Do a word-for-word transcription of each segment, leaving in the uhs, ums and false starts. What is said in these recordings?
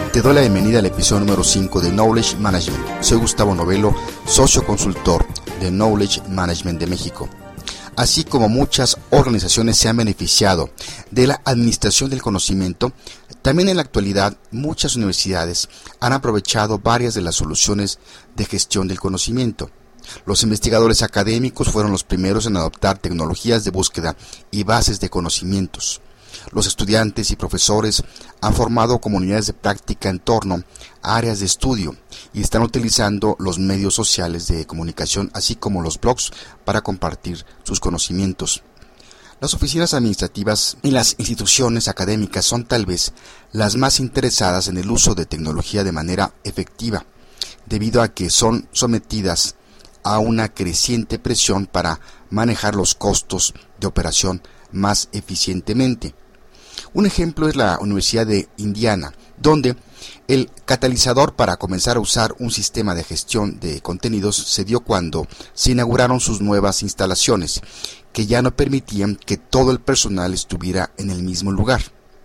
Te doy la bienvenida al episodio número cinco de Knowledge Management. Soy Gustavo Novelo, socio consultor de Knowledge Management de México. Así como muchas organizaciones se han beneficiado de la administración del conocimiento, también en la actualidad muchas universidades han aprovechado varias de las soluciones de gestión del conocimiento. Los investigadores académicos fueron los primeros en adoptar tecnologías de búsqueda y bases de conocimientos. Los estudiantes y profesores han formado comunidades de práctica en torno a áreas de estudio y están utilizando los medios sociales de comunicación, así como los blogs, para compartir sus conocimientos. Las oficinas administrativas y las instituciones académicas son tal vez las más interesadas en el uso de tecnología de manera efectiva, debido a que son sometidas a una creciente presión para manejar los costos de operación más eficientemente. Un ejemplo es la Universidad de Indiana, donde el catalizador para comenzar a usar un sistema de gestión de contenidos se dio cuando se inauguraron sus nuevas instalaciones, que ya no permitían que todo el personal estuviera en el mismo lugar.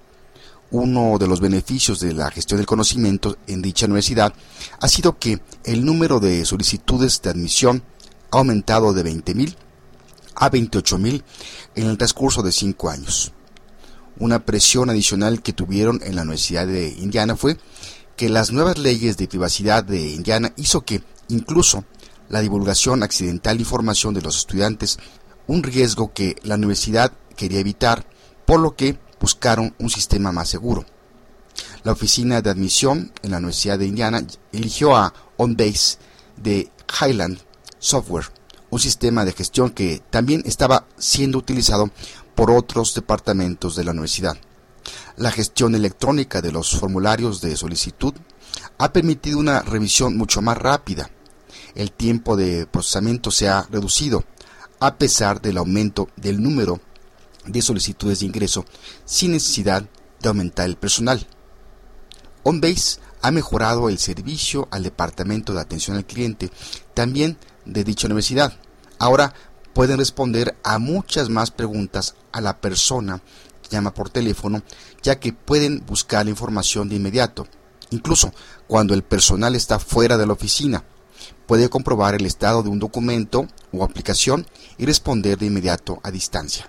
Uno de los beneficios de la gestión del conocimiento en dicha universidad ha sido que el número de solicitudes de admisión ha aumentado de veinte mil a veintiocho mil en el transcurso de cinco años. Una presión adicional que tuvieron en la Universidad de Indiana fue que las nuevas leyes de privacidad de Indiana hizo que incluso la divulgación accidental de información de los estudiantes, un riesgo que la universidad quería evitar, por lo que buscaron un sistema más seguro. La oficina de admisión en la Universidad de Indiana eligió a OnBase de Highland Software, un sistema de gestión que también estaba siendo utilizado por otros departamentos de la universidad. La gestión electrónica de los formularios de solicitud ha permitido una revisión mucho más rápida. El tiempo de procesamiento se ha reducido, a pesar del aumento del número de solicitudes de ingreso, sin necesidad de aumentar el personal. OnBase ha mejorado el servicio al departamento de atención al cliente, también de dicha universidad. Ahora pueden responder a muchas más preguntas a la persona que llama por teléfono, ya que pueden buscar la información de inmediato. Incluso cuando el personal está fuera de la oficina, puede comprobar el estado de un documento o aplicación y responder de inmediato a distancia.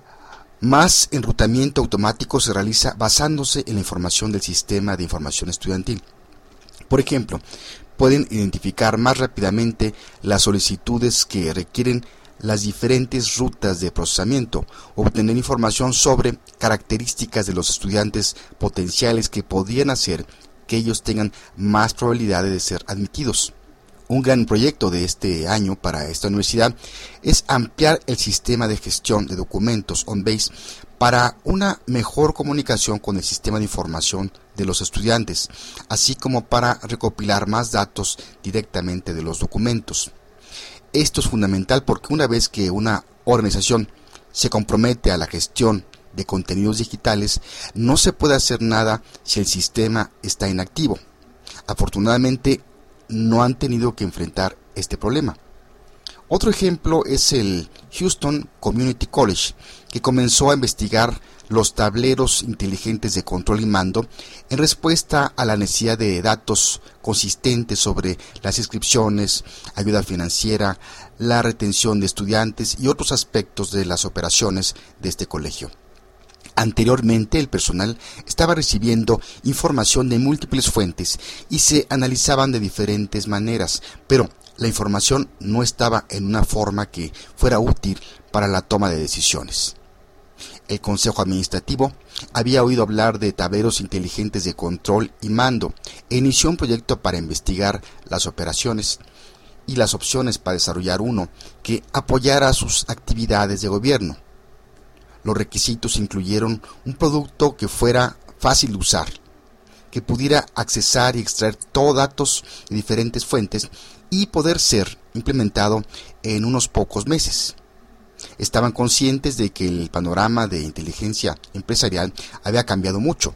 Más enrutamiento automático se realiza basándose en la información del sistema de información estudiantil. Por ejemplo, pueden identificar más rápidamente las solicitudes que requieren las diferentes rutas de procesamiento, obtener información sobre características de los estudiantes potenciales que podrían hacer que ellos tengan más probabilidades de ser admitidos. Un gran proyecto de este año para esta universidad es ampliar el sistema de gestión de documentos OnBase para una mejor comunicación con el sistema de información de los estudiantes, así como para recopilar más datos directamente de los documentos. Esto es fundamental porque una vez que una organización se compromete a la gestión de contenidos digitales, no se puede hacer nada si el sistema está inactivo. Afortunadamente, no han tenido que enfrentar este problema. Otro ejemplo es el Houston Community College, que comenzó a investigar los tableros inteligentes de control y mando en respuesta a la necesidad de datos consistentes sobre las inscripciones, ayuda financiera, la retención de estudiantes y otros aspectos de las operaciones de este colegio. Anteriormente, el personal estaba recibiendo información de múltiples fuentes y se analizaban de diferentes maneras, pero la información no estaba en una forma que fuera útil para la toma de decisiones. El Consejo Administrativo había oído hablar de tableros inteligentes de control y mando e inició un proyecto para investigar las operaciones y las opciones para desarrollar uno que apoyara sus actividades de gobierno. Los requisitos incluyeron un producto que fuera fácil de usar, que pudiera accesar y extraer todos datos de diferentes fuentes y poder ser implementado en unos pocos meses. Estaban conscientes de que el panorama de inteligencia empresarial había cambiado mucho.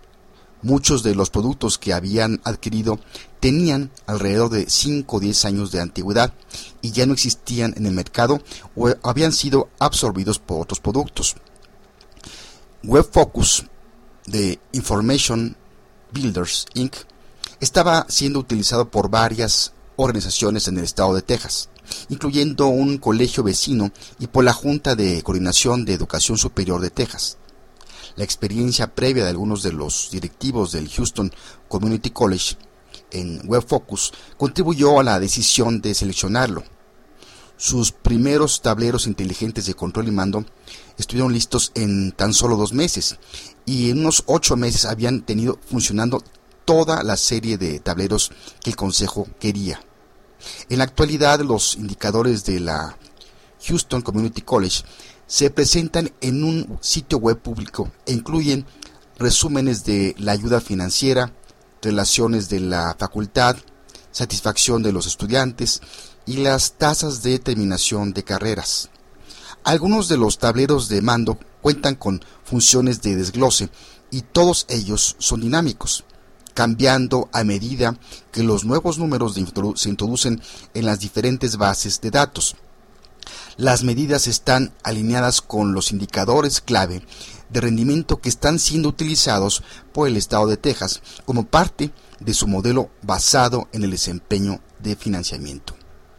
Muchos de los productos que habían adquirido tenían alrededor de cinco o diez años de antigüedad y ya no existían en el mercado o habían sido absorbidos por otros productos. WebFocus de Information Builders, incorporated, estaba siendo utilizado por varias organizaciones en el estado de Texas, incluyendo un colegio vecino y por la Junta de Coordinación de Educación Superior de Texas. La experiencia previa de algunos de los directivos del Houston Community College en WebFocus contribuyó a la decisión de seleccionarlo. Sus primeros tableros inteligentes de control y mando estuvieron listos en tan solo dos meses y en unos ocho meses habían tenido funcionando toda la serie de tableros que el consejo quería. En la actualidad, los indicadores de la Houston Community College se presentan en un sitio web público e incluyen resúmenes de la ayuda financiera, relaciones de la facultad, satisfacción de los estudiantes y las tasas de terminación de carreras. Algunos de los tableros de mando cuentan con funciones de desglose y todos ellos son dinámicos, cambiando a medida que los nuevos números de introdu- se introducen en las diferentes bases de datos. Las medidas están alineadas con los indicadores clave de rendimiento que están siendo utilizados por el estado de Texas como parte de su modelo basado en el desempeño de financiamiento.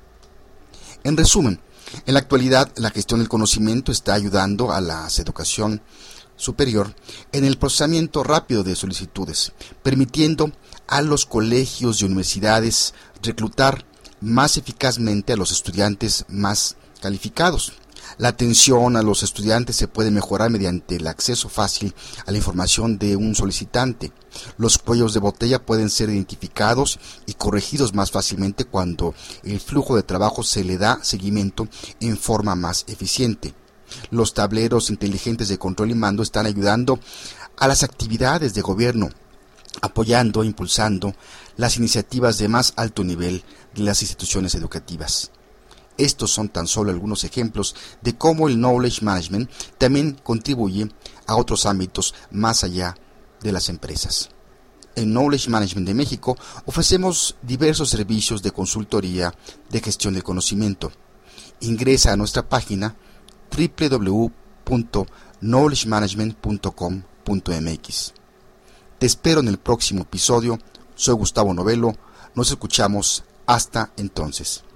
En resumen, en la actualidad la gestión del conocimiento está ayudando a la educación superior en el procesamiento rápido de solicitudes, permitiendo a los colegios y universidades reclutar más eficazmente a los estudiantes más calificados. La atención a los estudiantes se puede mejorar mediante el acceso fácil a la información de un solicitante. Los cuellos de botella pueden ser identificados y corregidos más fácilmente cuando el flujo de trabajo se le da seguimiento en forma más eficiente. Los tableros inteligentes de control y mando están ayudando a las actividades de gobierno, apoyando e impulsando las iniciativas de más alto nivel de las instituciones educativas. Estos son tan solo algunos ejemplos de cómo el Knowledge Management también contribuye a otros ámbitos más allá de las empresas. En Knowledge Management de México ofrecemos diversos servicios de consultoría de gestión del conocimiento. Ingresa a nuestra página doble u doble u doble u punto knowledge management punto com punto m x. Te espero en el próximo episodio. Soy Gustavo Novello. Nos escuchamos hasta entonces.